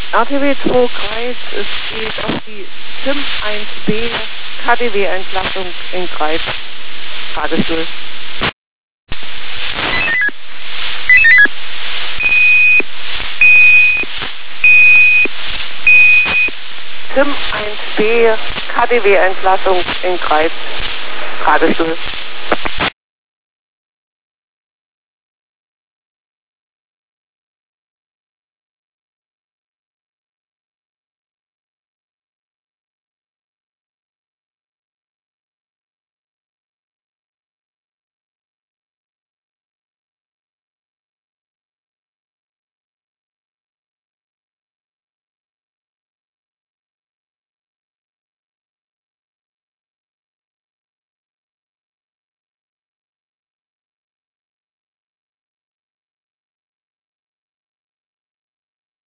RTW 2 Kreis, es geht auf die SIM 1B KDW-Entlassung in Kreis. Fahrgestuhl. SIM 1B KDW-Entlassung in Kreis. Fahrgestuhl.